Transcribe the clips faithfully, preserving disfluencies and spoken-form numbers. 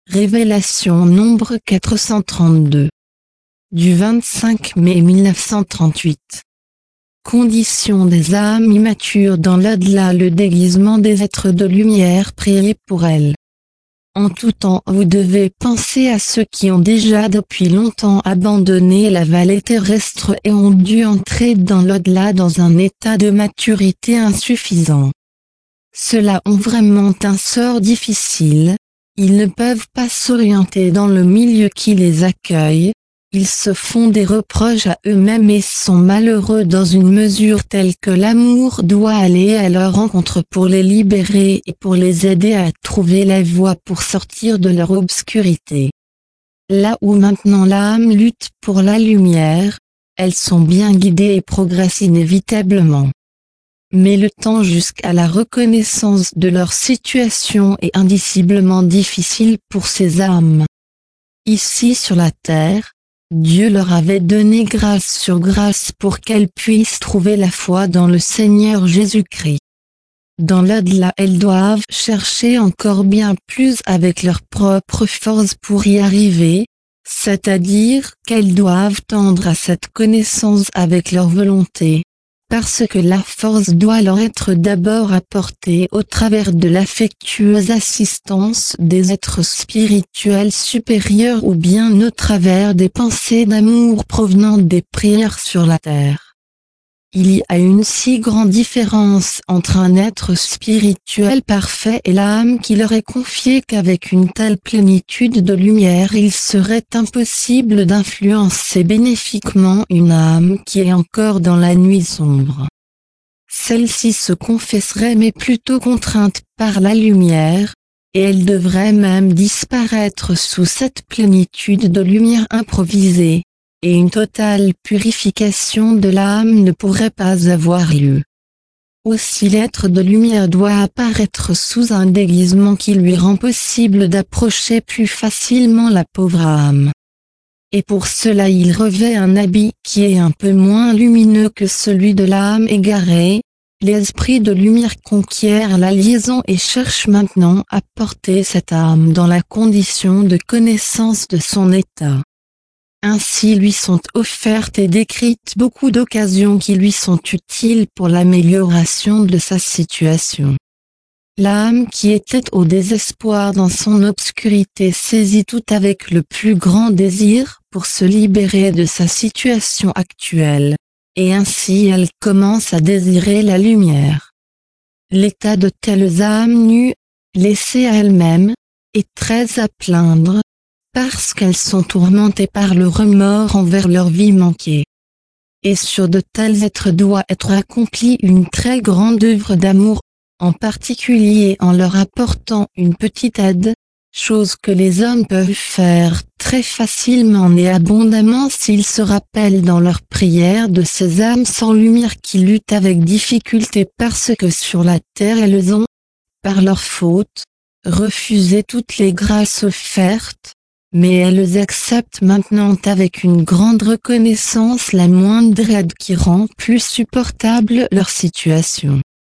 Révélation nombre quatre cent trente-deux. Du vingt-cinq mai mille neuf cent trente-huit. Condition des âmes immatures dans l'au-delà. Le déguisement des êtres de lumière. Priez pour elles. En tout temps vous devez penser à ceux qui ont déjà depuis longtemps abandonné la vallée terrestre et ont dû entrer dans l'au-delà dans un état de maturité insuffisant. Ceux-là ont vraiment un sort difficile, ils ne peuvent pas s'orienter dans le milieu qui les accueille, ils se font des reproches à eux-mêmes et sont malheureux dans une mesure telle que l'amour doit aller à leur rencontre pour les libérer et pour les aider à trouver la voie pour sortir de leur obscurité. Là où maintenant l'âme lutte pour la lumière, elles sont bien guidées et progressent inévitablement. Mais le temps jusqu'à la reconnaissance de leur situation est indiciblement difficile pour ces âmes. Ici sur la terre, Dieu leur avait donné grâce sur grâce pour qu'elles puissent trouver la foi dans le Seigneur Jésus-Christ. Dans l'au-delà, elles doivent chercher encore bien plus avec leur propre force pour y arriver, c'est-à-dire qu'elles doivent tendre à cette connaissance avec leur volonté, parce que la force doit leur être d'abord apportée au travers de l'affectueuse assistance des êtres spirituels supérieurs ou bien au travers des pensées d'amour provenant des prières sur la terre. Il y a une si grande différence entre un être spirituel parfait et l'âme qui leur est confiée qu'avec une telle plénitude de lumière il serait impossible d'influencer bénéfiquement une âme qui est encore dans la nuit sombre. Celle-ci se confesserait mais plutôt contrainte par la lumière, et elle devrait même disparaître sous cette plénitude de lumière improvisée. Et une totale purification de l'âme ne pourrait pas avoir lieu. Aussi l'être de lumière doit apparaître sous un déguisement qui lui rend possible d'approcher plus facilement la pauvre âme. Et pour cela il revêt un habit qui est un peu moins lumineux que celui de l'âme égarée. L'esprit de lumière conquiert la liaison et cherche maintenant à porter cette âme dans la condition de connaissance de son état. Ainsi lui sont offertes et décrites beaucoup d'occasions qui lui sont utiles pour l'amélioration de sa situation. L'âme qui était au désespoir dans son obscurité saisit tout avec le plus grand désir pour se libérer de sa situation actuelle, et ainsi elle commence à désirer la lumière. L'état de telles âmes nues, laissées à elles-mêmes, est très à plaindre, parce qu'elles sont tourmentées par le remords envers leur vie manquée. Et sur de tels êtres doit être accomplie une très grande œuvre d'amour, en particulier en leur apportant une petite aide, chose que les hommes peuvent faire très facilement et abondamment s'ils se rappellent dans leurs prières de ces âmes sans lumière qui luttent avec difficulté parce que sur la terre elles ont, par leur faute, refusé toutes les grâces offertes. Mais elles acceptent maintenant avec une grande reconnaissance la moindre aide qui rend plus supportable leur situation.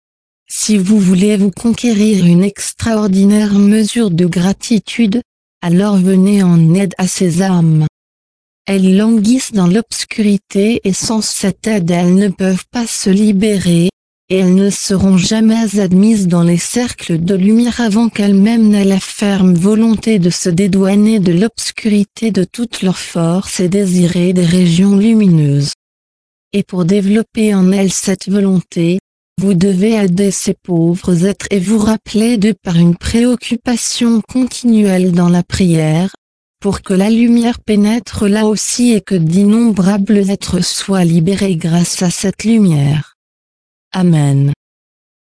Si vous voulez vous conquérir une extraordinaire mesure de gratitude, alors venez en aide à ces âmes. Elles languissent dans l'obscurité et sans cette aide elles ne peuvent pas se libérer, et elles ne seront jamais admises dans les cercles de lumière avant qu'elles-mêmes n'aient la ferme volonté de se dédouaner de l'obscurité de toute leur force et désirer des régions lumineuses. Et pour développer en elles cette volonté, vous devez aider ces pauvres êtres et vous rappeler d'eux par une préoccupation continuelle dans la prière, pour que la lumière pénètre là aussi et que d'innombrables êtres soient libérés grâce à cette lumière. Amen.